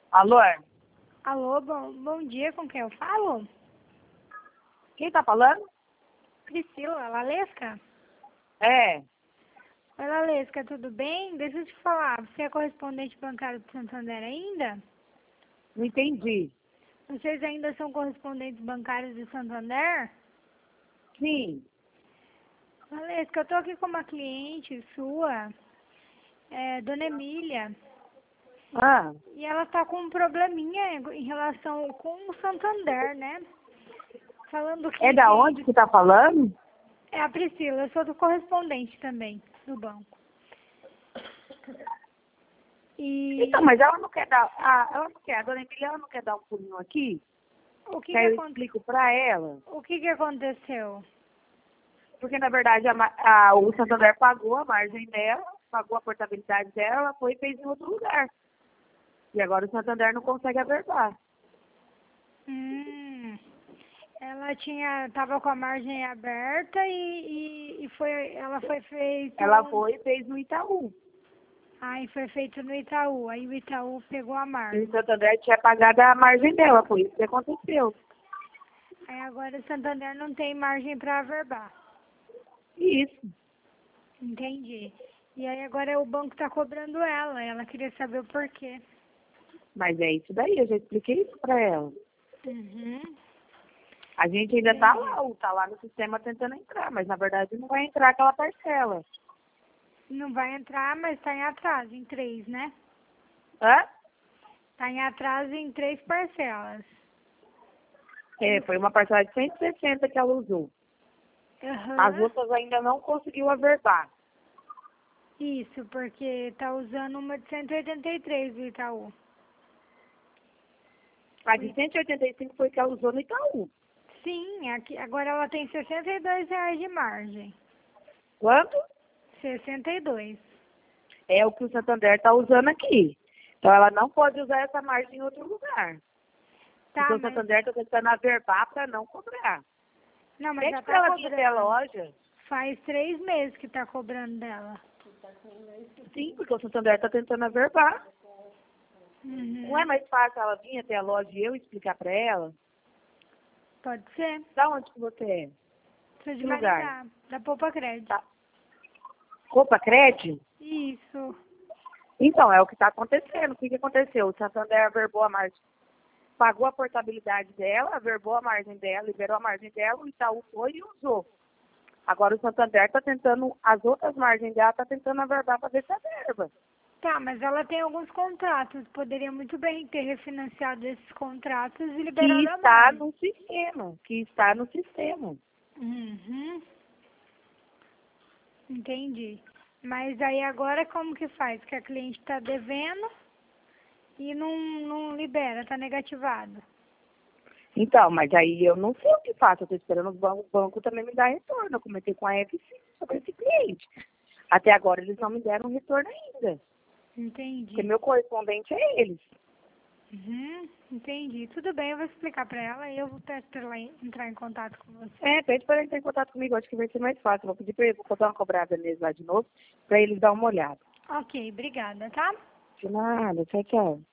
Alô? Alô, bom dia, com quem eu falo? Quem tá falando? Priscila, Lalesca? É, Oi, Lalesca, tudo bem? Deixa eu te falar, você é correspondente bancário do Santander ainda? não entendi. Vocês ainda são correspondentes bancários do Santander? Sim. Lalesca, eu tô aqui com uma cliente sua, Dona Emília, Ah, e ela tá com um probleminha em relação com o Santander, né? Falando é da onde que tá falando? É a Priscila, eu sou do correspondente também, do banco. E Então, mas ela não quer dar... ela não quer, a dona Emília, ela não quer dar um pulinho aqui? o que Que que, aí eu acon- explico pra ela. o que que aconteceu? Porque, na verdade, o Santander pagou a margem dela, pagou a portabilidade dela, ela foi e fez em outro lugar. E agora o Santander não consegue averbar. Ela tava com a margem aberta ela foi feito, Ela foi e fez no Itaú. aí foi feito no Itaú, aí o Itaú pegou a E margem. o Santander tinha pagado a margem dela, foi isso que aconteceu. Aí agora o Santander não tem margem para averbar, Isso. entendi. E aí agora o banco tá cobrando ela queria saber o porquê. Mas é isso daí, eu já expliquei isso pra ela. Uhum. A gente ainda tá Entendi. tá lá no sistema tentando entrar, mas na verdade não vai entrar aquela parcela. Não vai entrar, mas tá em atraso em 3, né? Hã? Tá em atraso em 3 parcelas. É, foi uma parcela de 160 que ela usou. As Aham. outras ainda não conseguiu averbar. Isso, porque tá usando uma de 183 do Itaú. A de 185 foi que ela usou no Itaú. Sim, aqui, agora ela tem R$ 62 de margem. Quanto? 62. É o que o Santander tá usando aqui. Então ela não pode usar essa margem em outro lugar. Tá, Porque o mas... Santander tá tentando averbar para não cobrar. Não, mas já Pede pra tá ela vir até a cobrando. loja. Faz 3 meses que tá cobrando dela. Sim, porque o Santander tá tentando averbar. Não é Uhum. mais fácil ela vir até a loja e eu explicar para ela? Pode ser. Da onde que você é? Sou de Que lugar? Maringá, da Poupa Crédito. Tá. Roupa Crédito? Isso. Então, é o que está acontecendo. O que aconteceu? O Santander averbou a margem, pagou a portabilidade dela, averbou a margem dela, liberou a margem dela, o Itaú foi e usou. Agora o Santander está tentando, as outras margens dela está tentando averbar para ver se averba. Tá, mas ela tem alguns contratos. Poderia muito bem ter refinanciado esses contratos e Que liberado a está margem. no sistema. Que está no sistema. Uhum. Entendi. Mas aí agora como que faz? Que a cliente está devendo e não libera, está negativado. Então, mas aí eu não sei o que faço. Eu estou esperando o banco também me dar retorno. Eu comentei com a FC sobre esse cliente. Até agora eles não me deram retorno ainda. Porque Entendi. meu correspondente é eles. Uhum. Entendi. Tudo bem, eu vou explicar para ela e eu vou pedir para ela entrar em contato com você. É, pede para ele entrar em contato comigo. Acho que vai ser mais fácil. Vou pedir para ele, vou dar uma cobrada neles lá de novo, para eles dar uma olhada. Ok, obrigada, tá? De nada, tchau, tchau.